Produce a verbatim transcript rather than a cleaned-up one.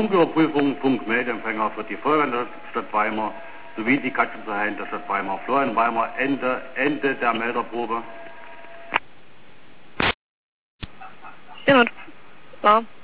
Funküberprüfung, Funkmeldeempfänger für die Feuerwehr der Stadt Weimar sowie die Katzenverein der Stadt Weimar. Florian Weimar, Ende, Ende der Melderprobe. Ja, klar.